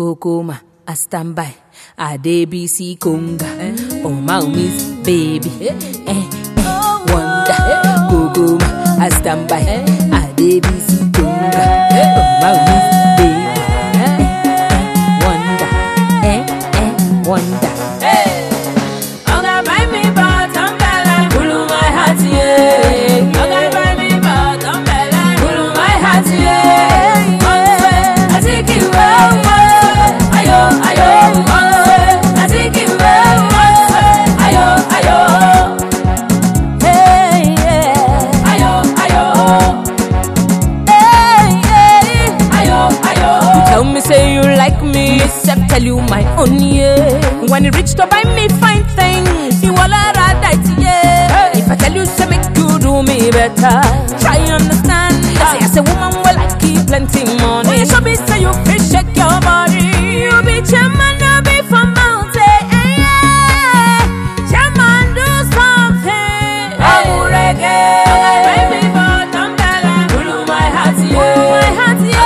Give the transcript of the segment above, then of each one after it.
Kokoma, I stand by. I DBC Conga. Oh, my miss, baby. Wonder. Kokoma, I stand by. I DBC Conga. Oh, my miss, baby. Wonder. Wonder. Say you like me, except tell you my own, yeah. When you reach to buy me fine things, you all are right, yeah. If I tell you to make you do me better, try understand. I say as a woman, well, I keep plenty money. When you show me, say you can shake your body. You be chairman, I'll be from mountain, yeah. Chairman, do something. I'm reggae. Baby, but I'm better. Pull my heart, yeah. Pull my heart, yeah.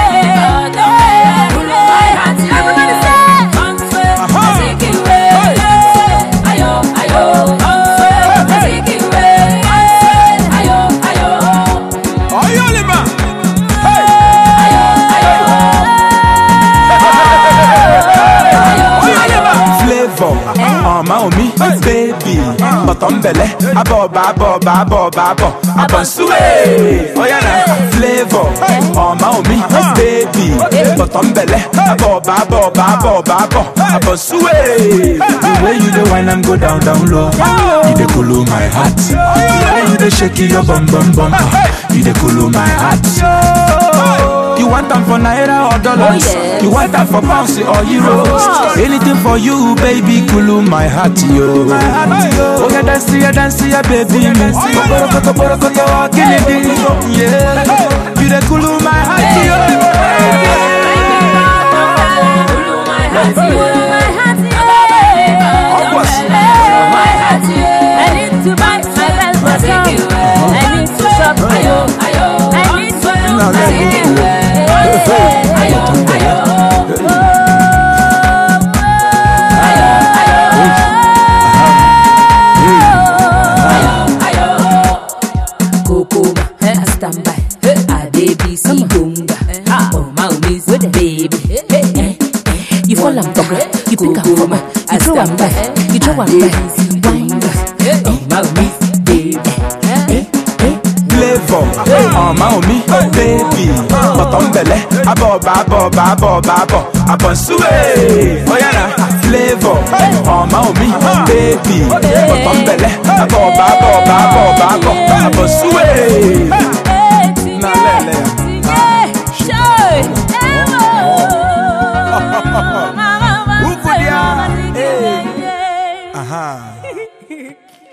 Maomi, baby, bottom belly, abo, suwe, oh yeah, flavor, Maomi, baby, bottom belly, abo, suwe. The way you the wine and go down low, you the cool my heart. The way you the shake your bum, you the cool my heart. You want them for naira or dollars? Oh, yes. You want them for pounds or euros? Anything for you, baby, cool my heart, yo. Oh, yeah, dance, baby. Koporo, kill it, yeah. You the cool my heart, yo. I need to buy myself a song. I need to shop, I need to do Kokoma, I stand by. I DBC Conga. Oh, my miss, baby. You fall and talk, you pick up from her. You throw and back, you throw and back. Oh, my miss, baby. Flavor, Maomi, baby, bottom belly, abo, suwe, oh yeah, flavor, Maomi, baby, bottom belly, abo, suwe. Na lele, aha.